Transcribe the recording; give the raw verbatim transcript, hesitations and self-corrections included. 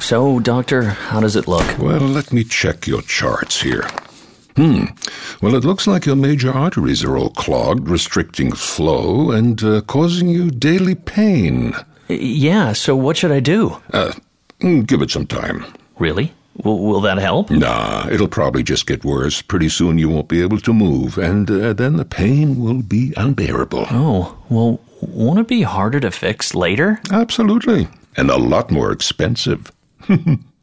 So, doctor, how does it look? Well, let me check your charts here. Hmm. Well, it looks like your major arteries are all clogged, restricting flow and uh, causing you daily pain. Yeah, so what should I do? Uh, give it some time. Really? W- will that help? Nah, it'll probably just get worse. Pretty soon you won't be able to move, and uh, then the pain will be unbearable. Oh, well, won't it be harder to fix later? Absolutely. And a lot more expensive.